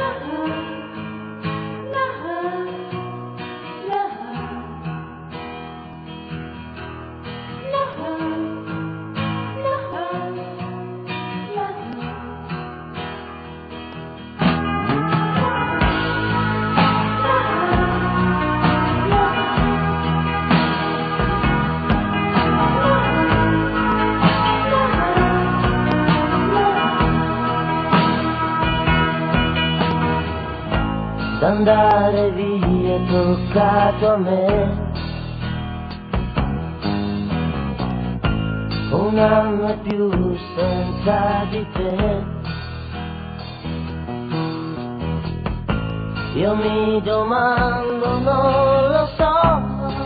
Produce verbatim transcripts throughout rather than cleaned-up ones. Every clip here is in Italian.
D'andare via è toccato a me, un anno e più senza di te. Io mi domando, non lo so,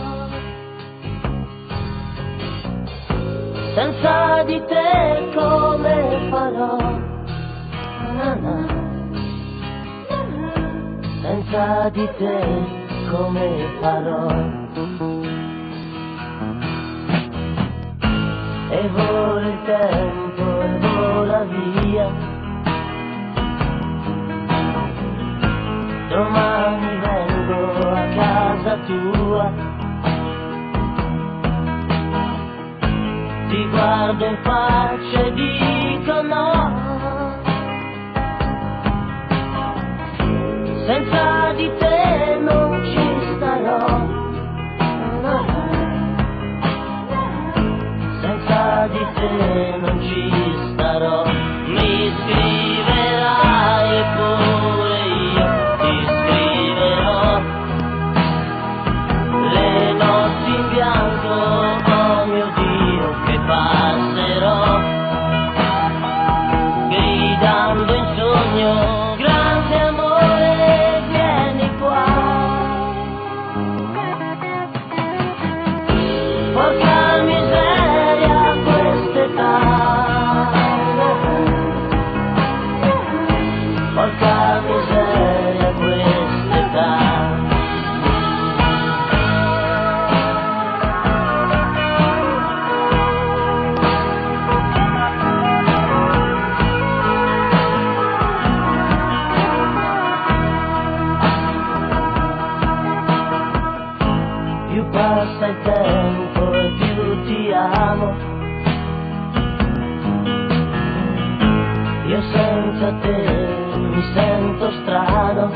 senza di te come farò, na na. Senza di te come farò? E vola il tempo e vola via, domani vengo a casa tua, ti guardo in faccia e dico no. Senza di te non ci starò, senza di te non ci starò. Mi scriverai e pure io ti scriverò, le notti in bianco, oh mio Dio, che passerò, gridando in sogno, grande amore. Porca miseria quest'età, porca miseria quest'età. Più passa il tempo e più ti amo, io senza te mi sento strano,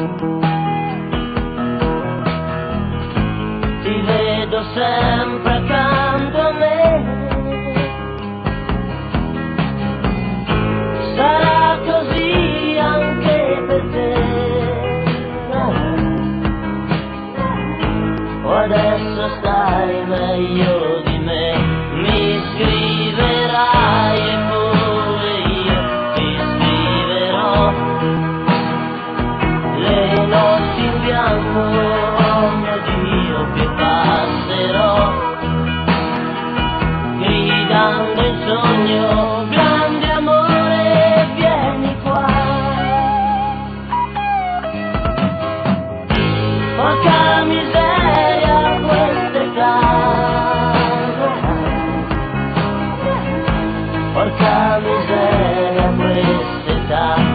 ti vedo sempre accanto a me, sarà così anche per te, o adesso stai meglio di me. Mi scriverai e pure io ti scriverò, le notti in bianco, oh mio Dio, che passerò, gridando in sogno, grande amore, vieni qua. Porca miseria quest'età, porca miseria quest'età.